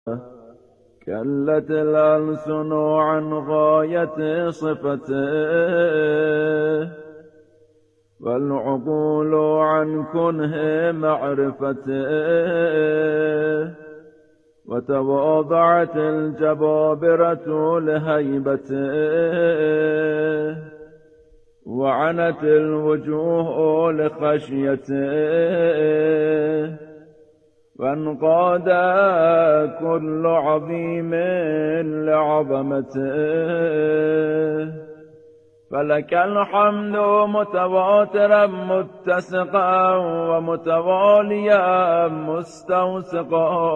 كلت الألسن عن غاية صفته، والعقول عن كنه معرفته، وتواضعت الجبابرة لهيبته، وعنت الوجوه لخشيته، وانقاد كل عظيم لعظمته. فلك الحمد متواترا متسقا ومتواليا مستوسقا،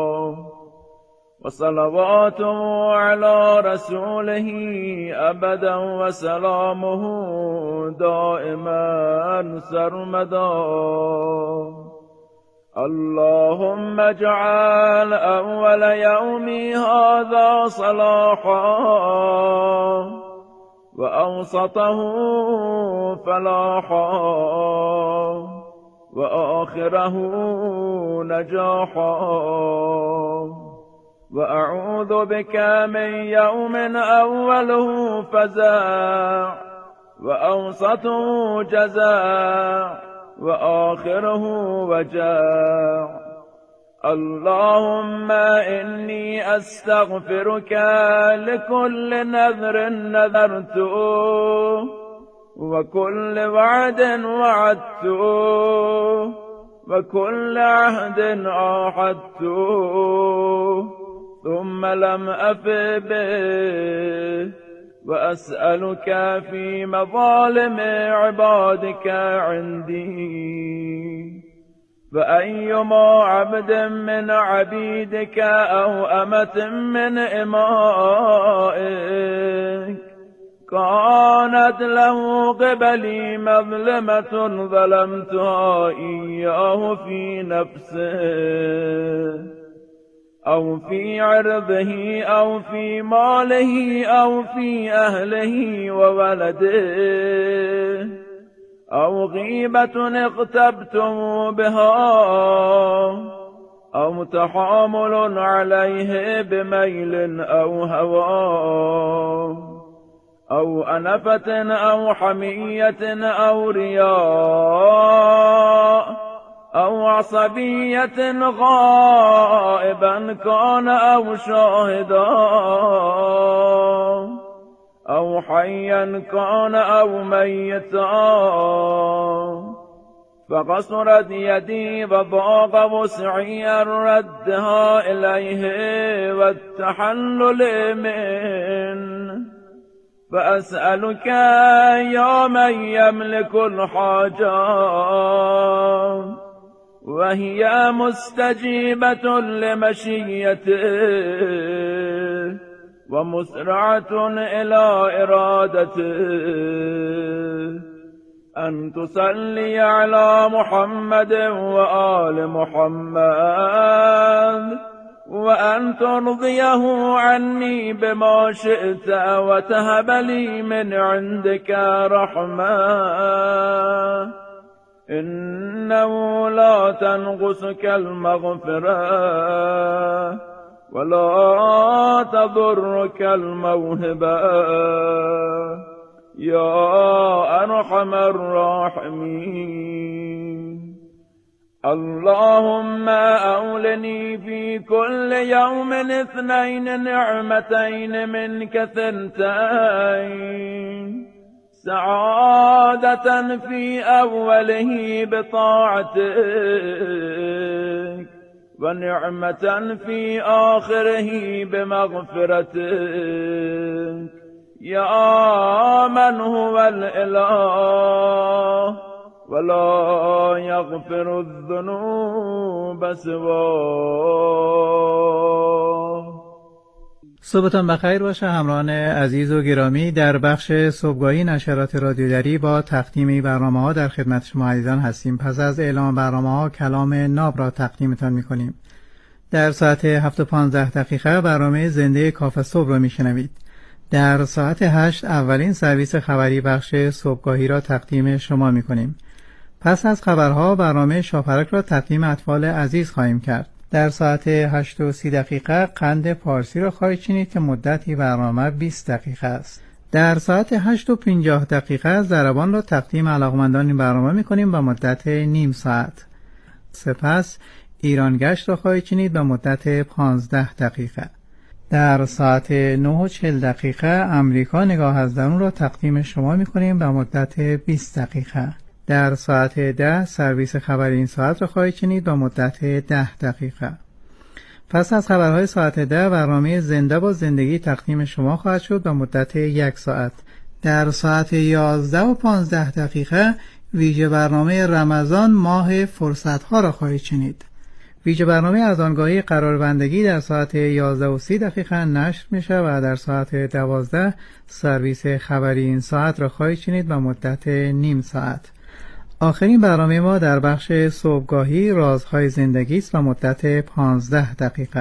وصلواته على رسوله أبدا وسلامه دائما سرمدا. اللهم اجعل أول يومي هذا صلاحا، وأوسطه فلاحا، وآخره نجاحا. وأعوذ بك من يوم أوله فزاع، وأوسطه جزاع، وآخره وجاع. اللهم إني أستغفرك لكل نذر نذرته، وكل وعد وعدته، وكل عهد عاهدته ثم لم أف به. وأسألك في مظالم عبادك عندي، فأيما عبد من عبيدك أو أمة من إمائك كانت له قبلي مظلمة ظلمتها إياه في نفسه أو في عرضه أو في ماله أو في أهله وولده، أو غيبة اغتبتم بها، أو تحامل عليه بميل أو هوى، أو أنفة أو حمية أو رياء، أو عصبية غائبا كان أو شاهدا، أو حيا كان أو ميتا. فقصرت يدي وضاق وسعي ردها إليه والتحلل منه. فأسألك يا من يملك الحاجات وهي مستجيبة لمشيته ومسرعة إلى إرادته، أن تصلي على محمد وآل محمد، وأن ترضيه عني بما شئت، وتهب لي من عندك رحمة، إنه لا تنقصك المغفرة ولا تضرك الموهبة يا أرحم الراحمين. اللهم أولني في كل يوم 2 نعمتين منك 2، سعادة في أوله بطاعتك، ونعمة في آخره بمغفرتك، يا من هو الإله ولا يغفر الذنوب سواه. صبحتان بخیر باشه همراهان عزیز و گرامی. در بخش صبحگاهی نشرات رادیودری با تقدیم برنامه‌ها در خدمت شما عزیزان هستیم. پس از اعلام برنامه‌ها کلام ناب را تقدیمتان می‌کنیم. در ساعت 7:15 برنامه زنده کاف صبح را می‌شنوید. در ساعت 8 اولین سرویس خبری بخش صبحگاهی را تقدیم شما می‌کنیم. پس از خبرها برنامه شاپرک را تقدیم اطفال عزیز خواهیم کرد. در ساعت 8:30 قند پارسی را خواهید شنید که مدتی برنامه 20 دقیقه است. در ساعت 8:50 ضربان را تقدیم علاقمندان این برنامه می‌کنیم به مدت نیم ساعت. سپس ایرانگشت را خواهید شنید به مدت 15 دقیقه. در ساعت 9:40 امریکا نگاه از درون را تقدیم شما می‌کنیم به مدت 20 دقیقه. در ساعت 10 سرویس خبر این ساعت را خواهید شنید به مدت 10 دقیقه. پس از خبرهای ساعت 10 برنامه زنده با زندگی تقدیم شما خواهد شد به مدت 1 ساعت. در ساعت 11:15 ویژه برنامه رمضان ماه فرصت‌ها را خواهید شنید. ویژه برنامه ارزانگاهی قراربندگی در ساعت 11:30 نشر میشه و در ساعت 12 سرویس خبری این ساعت را خواهید شنید به مدت نیم ساعت. آخرین برنامه ما در بخش صبحگاهی رازهای زندگی است و مدت 15 دقیقه.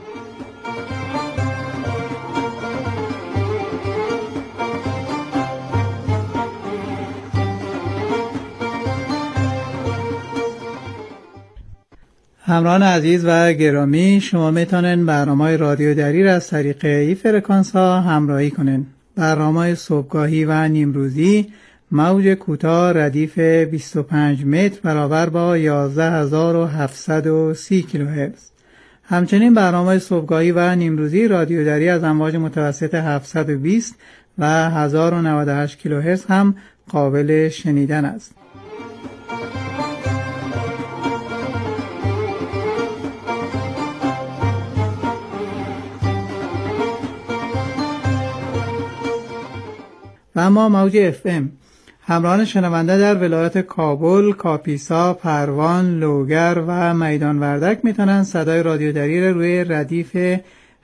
همراهان عزیز و گرامی، شما میتونین برنامه رادیو دری را از طریق این فرکانس ها همراهی کنین. برنامه صبحگاهی و نیمروزی موج کوتاه ردیف 25 متر برابر با 11730 کیلوهرتز. همچنین برنامه صبحگاهی و نیمروزی رادیو دری از امواج متوسط 720 و 1098 کیلوهرتز هم قابل شنیدن است. و اما موج FM همراهان شنونده در ولایت کابل، کاپیسا، پروان، لوگر و میدان وردک میتونن صدای رادیو دری را روی ردیف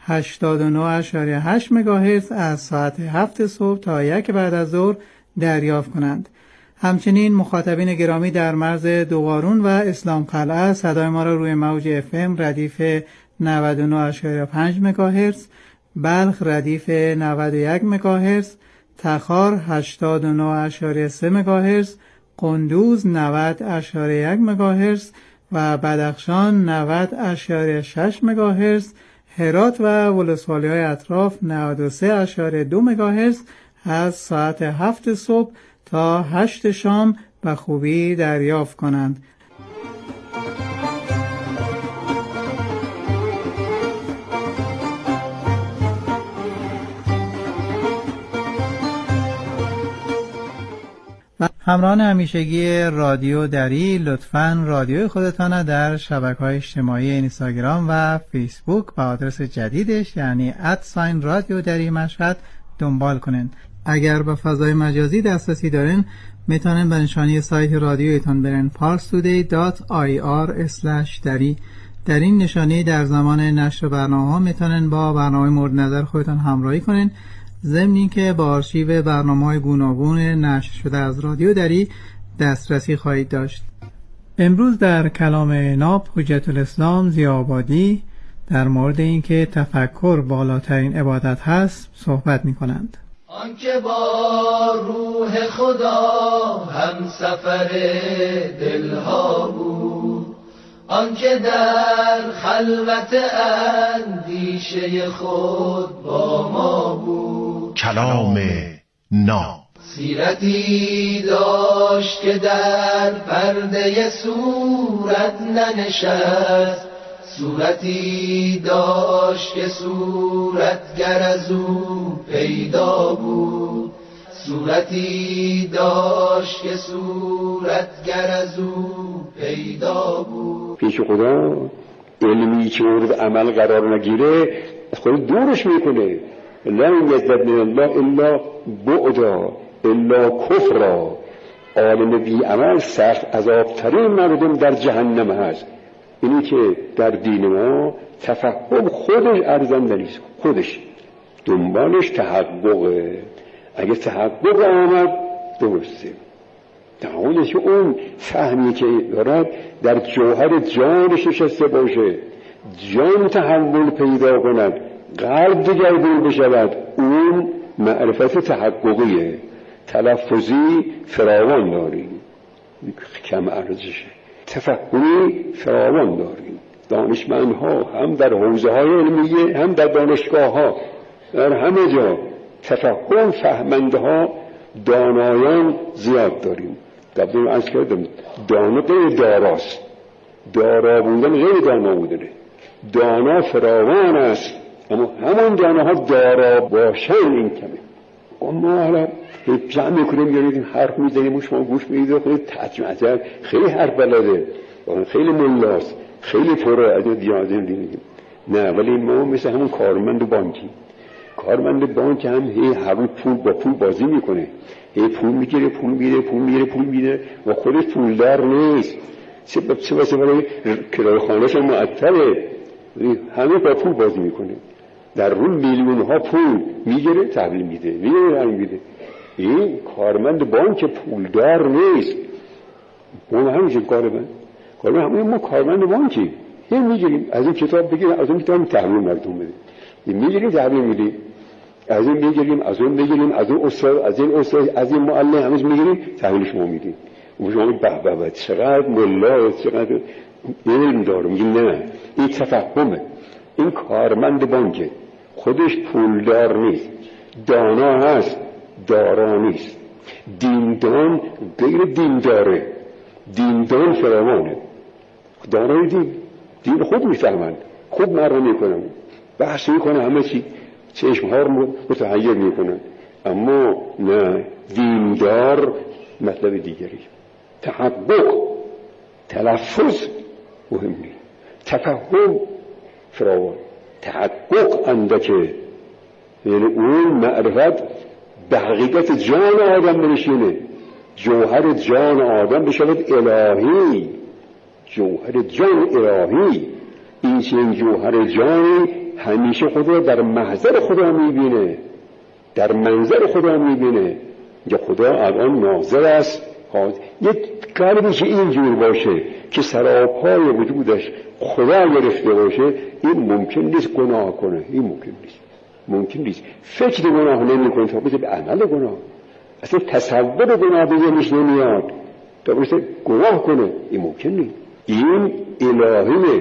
89.8 مگاهرتز از ساعت 7 صبح تا 1 بعد از ظهر دریافت کنند. همچنین مخاطبین گرامی در مرز دوقارون و اسلام قلعه صدای ما را روی موج FM ردیف 99.5 مگاهرتز، بلخ ردیف 91 مگاهرتز، تخار 89.3 مگاهرتز، قندوز 90.1 مگاهرتز و بدخشان 90.6 مگاهرتز، هرات و ولسوالی‌های اطراف 93.2 مگاهرتز از ساعت 7 صبح تا 8 شام به خوبی دریافت کنند. همراهان همیشگی رادیو دری، لطفاً رادیوی خودتان در شبکه‌های اجتماعی اینستاگرام و فیسبوک با آدرس جدیدش یعنی @رادیو دری مشهد دنبال کنین. اگر به فضای مجازی دسترسی دارین میتونین به نشانی سایت رادیویتان برین parstoday.ir/dari. در این نشانی در زمان نشر برنامه‌ها میتونین با برنامه مورد نظر خودتان همراهی کنین، ضمن اینکه با آرشیو برنامه‌های گوناگون نشر شده از رادیو دری دسترسی خواهید داشت. امروز در کلام ناب حجت الاسلام ضیاءآبادی در مورد اینکه تفکر بالاترین عبادت هست صحبت می‌کنند. آنکه با روح خدا هم سفر دلها بود، آنکه در خلوت اندیشه خود با ما بود. کلام ناب سیرتی داشت که در پرده صورت ننشست، صورتی داشت که صورتگر از او پیدا بود، صورتی داشت که صورتگر از او پیدا بود. پیش خدا علمی که مورد عمل قرار نگیره از خود دورش میکنه. لن یزدد من الله الا بعدا الا کفرا. عالم بی عمل سخت عذابترین مردم در جهنم هست. اینی که در دین ما تفهم خودش ارزنده نیست، خودش دنبالش تحققه. اگه تحقق آمد درسته، دعوانش که اون فهمی که دارد در جوهر جانش نشسته باشه، جان تحول پیدا کند، قلب دگرگون بشود، اون معرفت تحققیه. تلفظی فراوان داریم، کم ارزشه. تفکری فراوان داریم، دانشمندها هم در حوزه‌های علمیه هم در دانشگاه‌ها در همه جا تفهم فهمنده ها دانایان زیاد داریم. قبلا عرض کردم دانا غیر داراست، دارا بودن غیر دانا بودنه. دانا فراوان است اما همان داناها دارا باشن این کمه. ما حالا جمع میکنیم یارید حرف میزنیم و شما گوش میدید و خیلی تجمعتر خیلی حرف بلده خیلی ملاست خیلی پره از دیازم دیگه. نه ولی ما مثل همون کارمند بانکی، کارمند بانک هم هر روز پول با پول بازی میکنه، پول میگیره پول میده و خودش پولدار نیست. چه برای کرایه خانه‌اش معطله، همه با پول بازی میکنه. در روز میلیون ها پول میگیره تحویل میده. این کارمند بانک پولدار نیست. ما همین کارمند ما کارمند بانکی میگیریم از این کتاب بگیریم از اون کتاب تحویل مردم بده، میگیریم تحویل میدیم، از این میگیریم از اون میگیریم، از اون استاد از این استاد از این معلم همش میگیریم تحویل شما میدیم. و شما به چقدر ملا چقدر علم داره. میگیم نه این تفهمه. این کارمند بانک خودش پولدار نیست، دانا هست دارا نیست. دیندان غیر دینداره، دیندان فراوانه. دارای دین خوب میفهمن، خوب مردم میکنن، بحث میکنن، همه چی چشمها رو متحیر میکنن. اما نه دیندار مطلب دیگری. تحقق تلفظ مهم نیست، تفهم فراوان. تحقق اندکه یعنی اون معرفت به حقیقت جان آدم بنشینه، جوهر جان آدم بشود الهی، جوهر جان الهی. این چنین جوهر جانی همیشه خدا در محضر خدا میبینه، در منظر خدا میبینه. یا خدا الان ناظر است. یک قلبی که اینجور باشه که سراپای وجودش خدا گرفته باشه، این ممکن نیست گناه کنه. این ممکن نیست فکر گناه نمی کنه تا بشه به عمل گناه. اصلا تصور گناه به ذهنش نمیاد تا بشه گناه کنه. این ممکن نیست. این الهیه.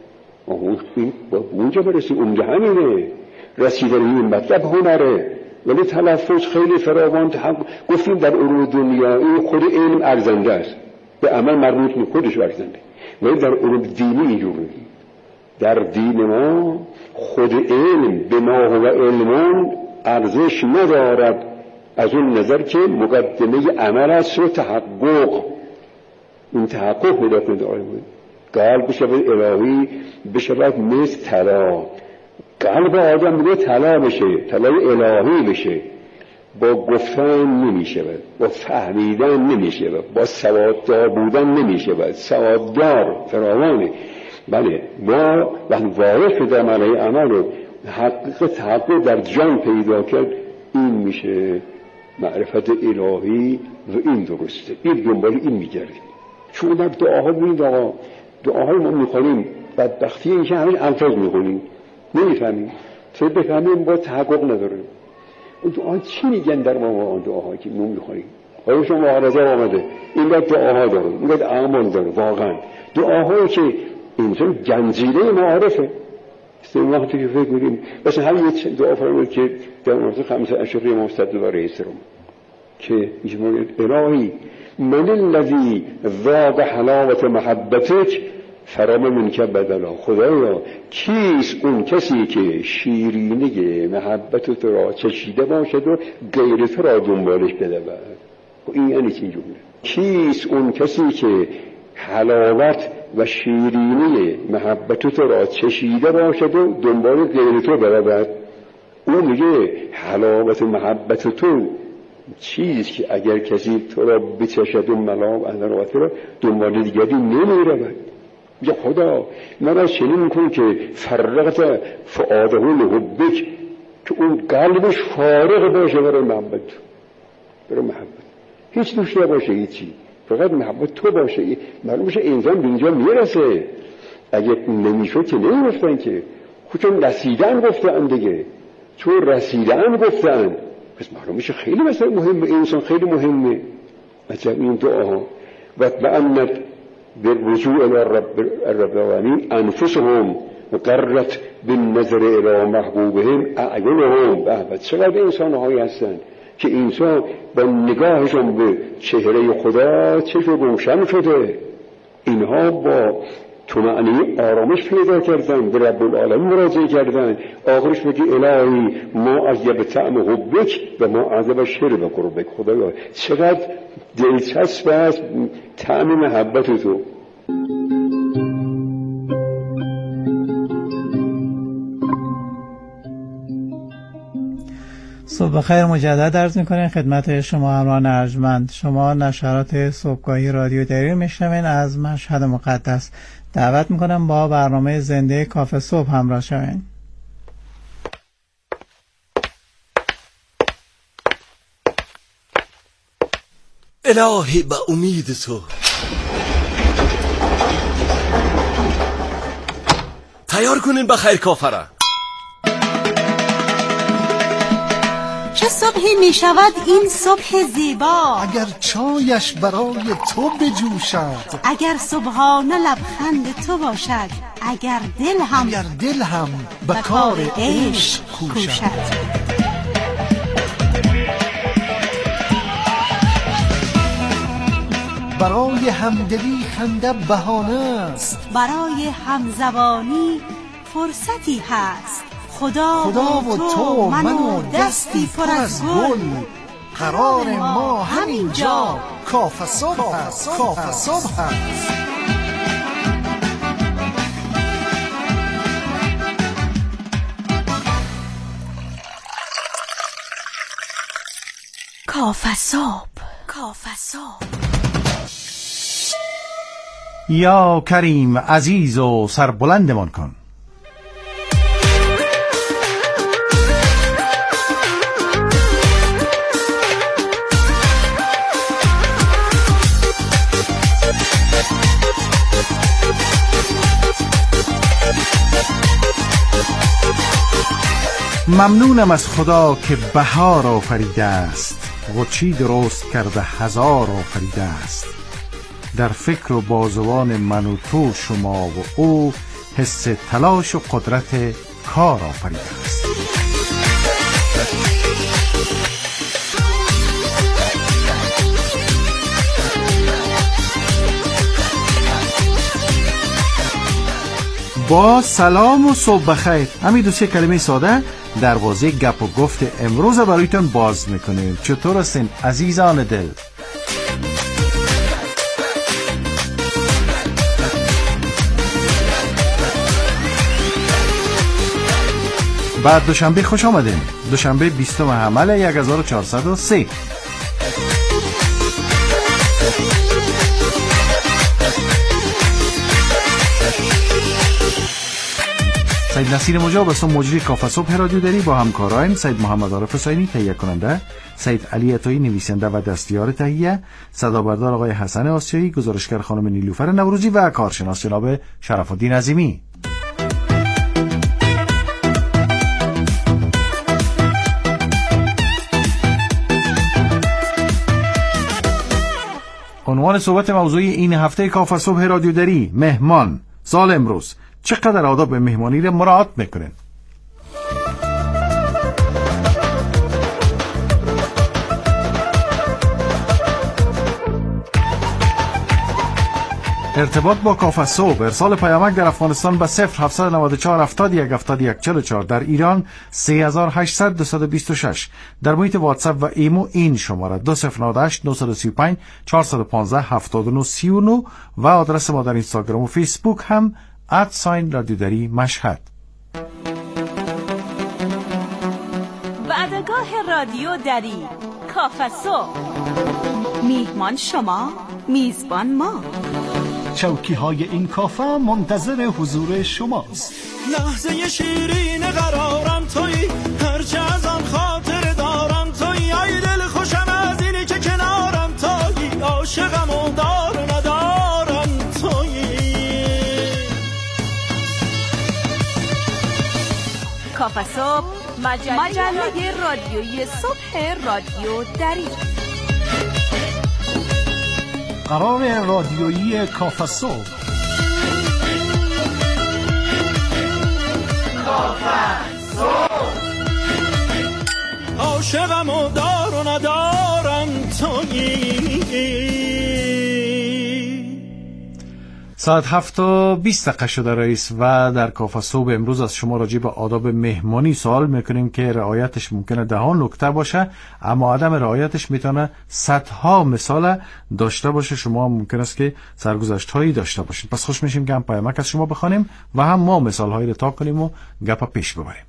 این با اونجا برسی اونجا همینه. رسیدن این مطلب هنره. ولی تلفظ خیلی فراوان. گفتیم در علوم دنیایی خود علم ارزنده است، به عمل مربوط نیست، خودش ارزنده. ولی در علوم دینی اینجوری. در دین ما خود علم به ما هو علمان ارزش ندارد از اون نظر که مقدمه عمل است و تحقق. این تحقق مدت نداره. قلب بشود الهی، بشود مثل طلا. قلب آدم میگه طلا بشه، طلای الهی بشه. با گفتن نمیشود، با فهمیدن نمیشود، با سواددار بودن نمیشود. سواددار فراوانه. بله ما وقتی وارد شدیم علیه عمل و حقیقت در جان پیدا کرد، این میشه معرفت الهی و این درسته. این دنبال این میگردیم. چون در دعاها ببینید آقا، دعاهای ما میخونیم بدبختی این که همین الفاظ میخونیم نمیفهمیم. چون بفهمیم با تحقق نداره. اون دعا چی میگن در ما اون دعاها که ما میخونیم؟ آیا شما معارضه آمده این باید دعاها داره، این باید اعمال داره. واقعا دعاهایی که اینجا گنجیره معارفه. وقتی که فکر کنیم مثلا همین یه دعا فرمود که در مورد 5 اشعه امام صدوق علیه السلام که میگه الهی من الذی ذاق حلاوت محبتک فرام منک بدلا. خدایا کیست اون کسی که شیرینی محبت تو را چشیده باشد و غیر تو را دنبالش بدود؟ این یعنی چی جمله؟ کیست اون کسی که حلاوت و شیرینی محبت تو را چشیده باشد و دنبال غیر تو برود؟ اون میگه حلاوت محبت تو چیزی که اگر کسی تو را بچشد و ملام حلاوت را دنبال دیگری نمیرود. یا خدا من چنین میکنی که فرقت فؤاده لحبک، که اون قلبش فارغ باشه برای محبت، برای محبت هیچ دوست نباشه، هیچی، فقط محبت تو باشه. معلوم میشه انسان به اینجا میرسه. اگه نمیشد که نمیرفتن که خودشون رسیدن گفتن دیگه، چون رسیدن گفتن پس معلوم میشه خیلی مثلا مهمه. انسان خیلی مهمه. مثلا این دعاها و بعنت بالرجوع إلى الرب العالمین انفسهم قرت بالنظر إلى محبوبهم اعینهم. به چقدر انسان‌هایی هستند که انسان با نگاهشون به چهره خدا چشم روشن شده. اینها با طمأنینه آرامش پیدا کردن، به رب العالمین مراجعه کردن. آخرش بگی الهی ما عجب طعم حبک و ما عذب شرب قربک. خدایا چقدر دلچسب است طعم محبت تو. صبح بخیر مجدد عرض می‌کنیم خدمت شما همراهان ارجمند. شما نشرات صبحگاهی رادیو دری میشنوین از مشهد مقدس. دعوت می‌کنم با برنامه زنده کافه صبح همراه شوین. الهی به امید تو تیار کنین بخیر کافره. چه صبحی می شود این صبح زیبا، اگر چایش برای تو بجوشد، اگر صبحانه لبخند تو باشد، اگر دل هم به کار عشق کوشد. برای همدلی خنده بهانه است، برای همزبانی فرصتی هست. خدا و تو من و دستی پر از گل، قرار ما همین جا کافه صبح است. کافه صبح. یا کریم عزیز و سربلندمان کن. ممنونم از خدا که بهار آفریده است، غچی درست کرده هزار آفریده است. در فکر و بازوان من و تو شما و او حس تلاش و قدرت کار آفریده است. با سلام و صبح بخیر. همین دو سه کلمه ساده دروازه گپ و گفت امروز برایتون باز میکنیم. چطور هستین عزیزان دل؟ بعد دوشنبه خوش آمدین. دوشنبه 20 حمل 1403. سید نصیر مجاب است، مجری کافه صبح رادیو دری با همکاران سید محمد عارف حسینی تهیه کننده، سید علی عطایی نویسنده و دستیار تهیه، صدابردار آقای حسن آسیایی، گزارشگر خانم نیلوفر نوروزی و کارشناس جناب شرف الدین عظیمی. عنوان صحبت موضوعی این هفته کافه صبح رادیو دری: مهمان. سال امروز چقدر آداب مهمانی را مراعات میکنین؟ ارتباط با کافه صبح: ارسال پیامک در افغانستان به 0794 71 71 44، در ایران 3800 226، در محیط واتساپ و ایمو این شماره 2098 935 415 7939 و آدرس ما در اینستاگرام و فیسبوک هم @رادیودری مشهد. وعدگاه رادیو دری، کافه صبح. میهمان شما، میزبان ما. چوکی های این کافه منتظر حضور شماست. لحظه شیرین قرارم تویی، هرچه از آن خاطر دارم تویی. ای دل خوشم از اینی که کنارم تویی، عاشقم و دار ندارم تویی. کافه صبح، مجله رادیویی صبح رادیو دری. قرار رادیویی کاف صبح. عاشقم و دار و ندارم تویی. ساعت 7:20 شده رئیس و در کاف صبح امروز از شما راجع به آداب مهمانی سوال میکنیم که رعایتش ممکنه 10 نکته باشه، اما عدم رعایتش میتونه صدها مثال داشته باشه. شما ممکن است که سرگذشت هایی داشته باشید. پس خوش میشیم که هم پیامک از شما بخوانیم و هم ما مثال هایی رو تا کنیم و گپا پیش ببریم.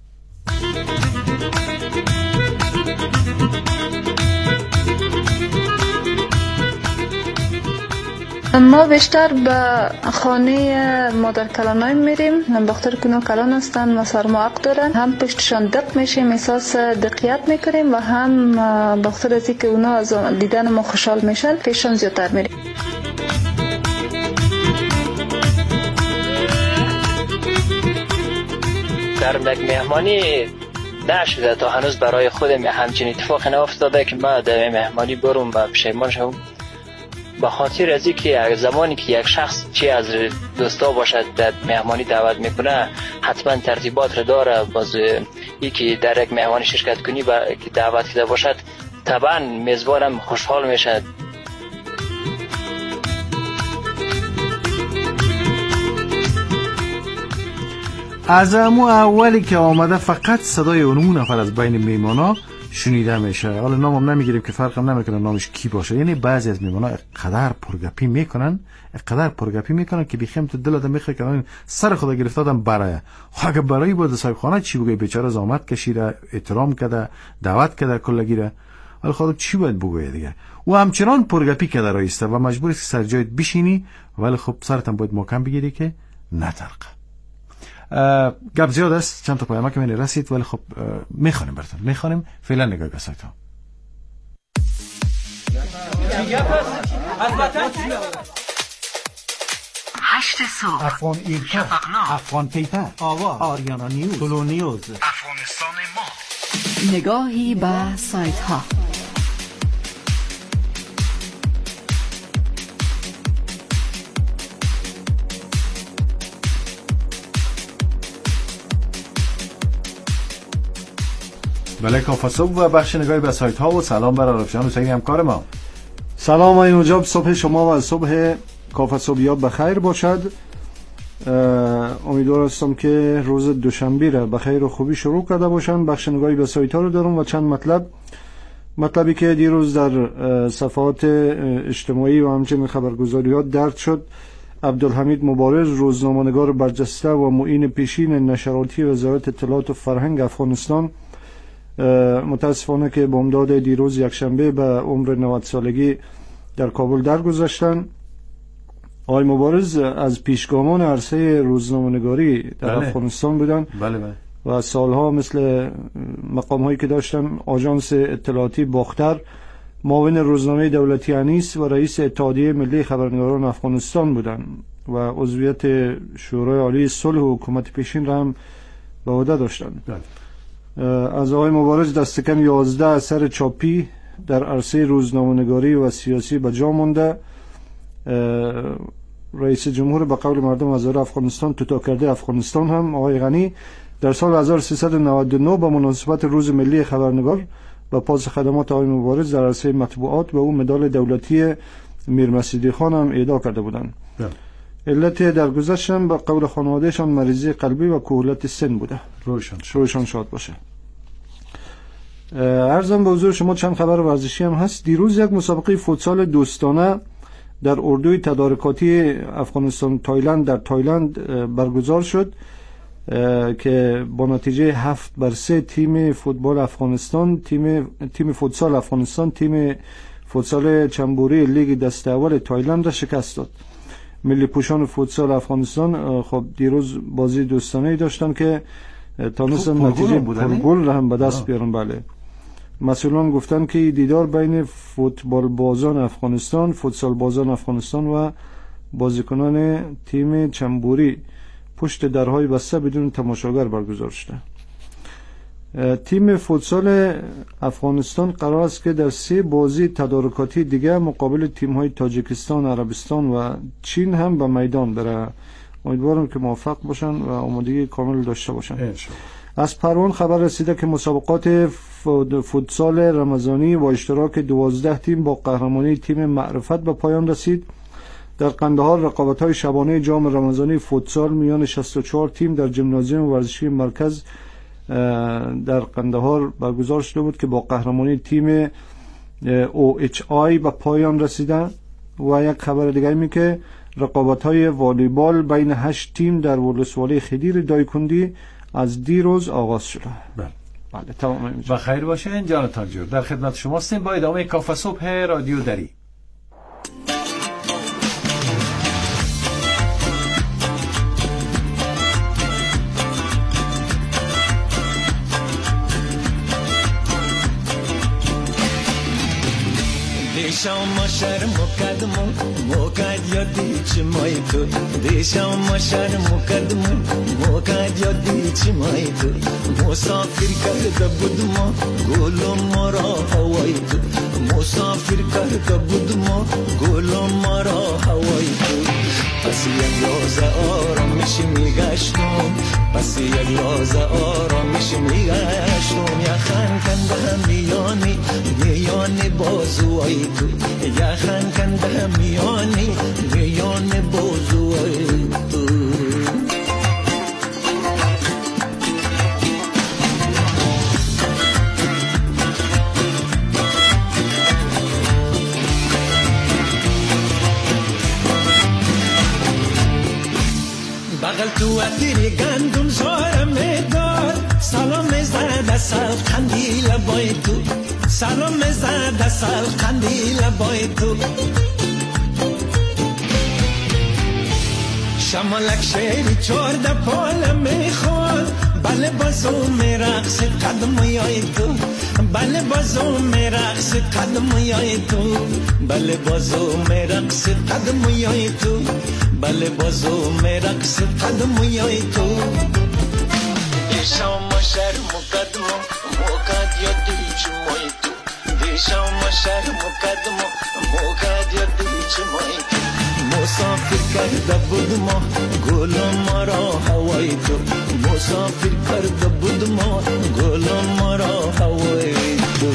ما بیشتر به خانه مادر کلانای میریم. بخاطر که اونا کلان هستن و سرمعاق دارن، هم پشتشان دق میشیم، احساس دقیقیت میکنیم و هم بخاطر از اینکه اونا از دیدن ما خوشحال میشن پیششان زیادتر میریم. در مهمانی نشده تا هنوز برای خودم همچین اتفاق نیفتاده که من در مهمانی برم و پشیمان شوم، به خاطر از اینکه زمانی که یک شخص چی از دوستا باشد در مهمانی دعوت میکنه حتما ترتیبات رو داره. باز یکی در یک مهمانی شرکت کنی و که دعوت کرده باشد طبعا میزبانم خوشحال میشد. از اولی که آمده فقط صدای اون نفر از بین میمانا شنیده میشه. حالا نامم نمیگیریم که فرقم نمیکنه نامش کی باشه. یعنی بعضی از میمانا اقدر پرگپی میکنن که بیخیم تو دلت میخواد که سر خدا گرفتادم برای اگه برای بود صاحب خانه چی بگه؟ بیچاره زحمت کشیده، احترام کرده، دعوت کرده کلگیره، حالا خدا چی باید بگه دیگه؟ و همچنان پرگپی کرده رایسته و مجبوری که سر جایت بشینی، ولی خب سرتم باید محکم بگیری که نترقه. گپ زیاد است، چند تا پیامک من رسید، ولی خب میخوانیم براتون، میخوانیم. فعلا نگاه به سایت ها. 8 صبح افغان ایرکا، افغان پیپر، آواز، آریانا نیوز، طلو نیوز، افغانستان ما. نگاهی به سایت ها. بله، کاف صبح و بخش نگاهی به سایت ها و سلام بر عرفشان و سعید همکار ما. سلام آقای نجاب، صبح شما و صبح کاف صبحیات بخیر باشد. امیدوار هستم که روز دوشنبه را بخیر و خوبی شروع کرده باشند. بخش نگاهی به سایت ها رو دارم و چند مطلبی که دیروز در صفحات اجتماعی و همچنین خبرگزاریات درج شد. عبدالحمید مبارز، روزنامه‌نگار برجسته و معین پیشین نشراتی وزارت اطلاعات و فرهنگ افغانستان، متاسفانه که بامداد دیروز یکشنبه به عمر 90 سالگی در کابل درگذشتن. آقای مبارز از پیشگامان عرصه روزنامه‌نگاری در افغانستان بودن. بله. و سالها مثل مقام هایی که داشتن آژانس اطلاعاتی باختر، معاون روزنامه دولتی انیس و رئیس اتحادیه ملی خبرنگاران افغانستان بودن و عضویت شورای عالی صلح و حکومت پیشین را هم به عهده داشتن. از آقای مبارز دست کم 11 اثر چاپی در عرصه روزنامه‌نگاری و سیاسی به جا مانده. رئیس جمهور به قول مردم آزاد افغانستان، توتا کرده افغانستان هم آقای غنی در سال 1399 به مناسبت روز ملی خبرنگار و پاس خدمات آقای مبارز در عرصه مطبوعات به او مدال دولتی میر مسیدی خان هم اهدا کرده بودند. علت درگذشتشان به قول خانوادهشان مریضی قلبی و کهولت سن بوده. روشان شاد باشه. عرضم به حضور شما چند خبر ورزشی هم هست. دیروز یک مسابقه فوتسال دوستانه در اردوی تدارکاتی افغانستان تایلند در تایلند برگزار شد که با نتیجه 7-3 تیم فوتبال افغانستان، تیم فوتسال افغانستان تیم فوتسال چنبوری لیگ دسته اول تایلند را شکست داد. ملی پوشان فوتسال افغانستان خب دیروز بازی دوستانه‌ای داشتن که تونستن نتیجه پرگل را هم به دست بیارن. بله، مسئولان گفتن که دیدار بین فوتبال بازان افغانستان، فوتسال بازان افغانستان و بازیکنان تیم چنبوری پشت درهای بسته بدون تماشاگر برگزار شده. تیم فوتسال افغانستان قرار است که در 3 بازی تدارکاتی دیگه مقابل تیم‌های تاجیکستان، عربستان و چین هم به میدان بره. امیدوارم که موفق باشن و آمادگی کامل داشته باشن. از پروان خبر رسیده که مسابقات فوتسال رمضانی با اشتراک 12 تیم با قهرمانی تیم معرفت به پایان رسید. در قندهار رقابت‌های شبانه جام رمضانی فوتسال میان 64 تیم در ژیمنازیوم ورزشی مرکز در قندهار برگزار شده بود که با قهرمانی تیم OHI به پایان رسیده. و یک خبر دیگه می که رقابت‌های والیبال بین 8 تیم در ولسوالی خدیر دایکندی از دیروز آغاز شده. بله تمام. و خیر باشه جان تاجور، در خدمت شما هستیم با ادامه کافه صبح رادیو دری. دیشام شهر مکد یادی چی مای تو، دیشام شهر مکد یادی چی مای تو، مسافر کرده بود ما گلم مرا هوای تو، مسافر کرده بود ما گلم مرا هوای تو. پس یک لحظه آرامش میگشتم، پس یک لحظه آرامش میگشتم، یخن کنده میانی بازوی تو، یخن کنده میانی بازوی تو. بغل تو اتیری گندم زارم میدار، سلام زده سال قندیل بای تو، سلام زده سال قندیل بای تو. شمالک شیری چورده پال میخواد، بله بازو میرقص قدم یای تو، بله بازو میرقص قدم یای تو، بله بازو میرقص قدم یای تو، بله بازو میرقص قدم یای تو. دیشام شهر مکد یادی چی مای تو، دیشام شهر مکد یادی چی مای تو، مسافر کرده بود ما گلم مرا هوای تو، مسافر کرده بود ما گلم مرا هوای تو.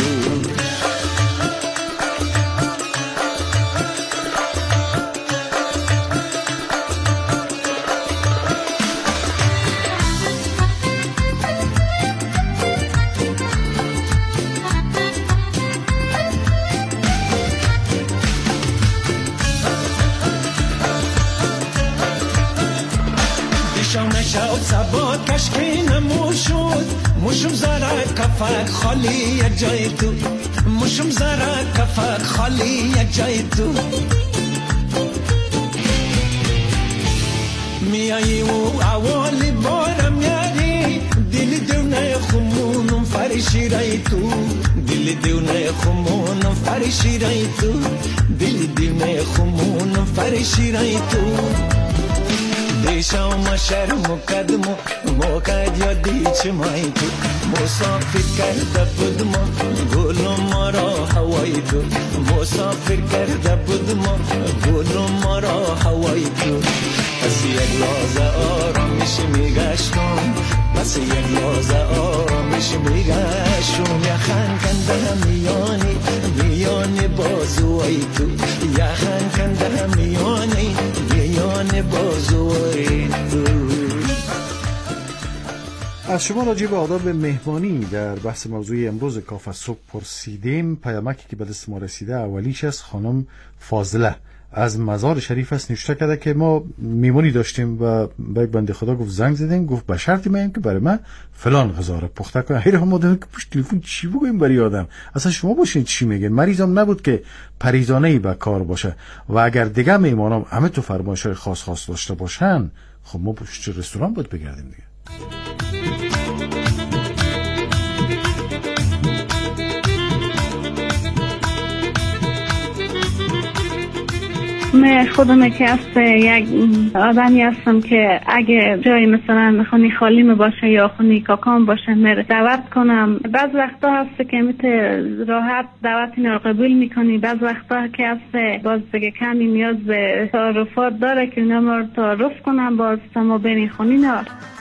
سبا کشکی نموشود، مشم زره کفک خالی یک جای تو، مشم زره کفک خالی یک جای تو. میایی و اولی بارم یاری، دل دونه خمونم فرشی رای تو، دل دونه خمونم فرشی رای تو، دل دونه خمونم فرشی رای تو. دیشام شهر مکد یادی چی مای تو، مسافر کرده بود ما گلم مرا هوای تو، مسافر کرده بود ما گلم مرا هوای تو. پس یک لحظه آرامش میگشتم، پس یک لحظه آرامش میگشتم، یخن کنده میانی بازوی تو، یخن کنده میانی بازوی تو. از شما راجع به آداب مهمانی در بحث موضوع امروز کافه صبح پرسیدیم. پیامکی که به دست ما رسیده اولیش از خانم فاضله از مزار شریف است. نوشته کرده که ما میمونی داشتیم و به یک بنده خدا گفت زنگ زدیم، گفت به شرطی میگیم که برای من فلان غذا رو پخته کنه. هی هم آدم که پشت تلفن چی بگویم برای آدم، اصلا شما باشین چی میگین؟ مریضم نبود که پریزانه‌ای به کار باشه و اگر دیگه میمونم همه تو فرمایش‌های خاص داشته باشن، خب ما پشت رستوران باید بگردیم دیگه. خونه خودم که است یک آدمی هستم که اگه جای مثلا خونی خالی باشه یا خونی کاکام باشه میره دعوت کنم. بعض وقتا هست که راحت دعوت اینا رو قبول میکنی، بعض وقتا که هست باز دیگه کمی نیاز به تعارفات داره که اونا ما رو تعارف کنم باز ما برین خونی نه.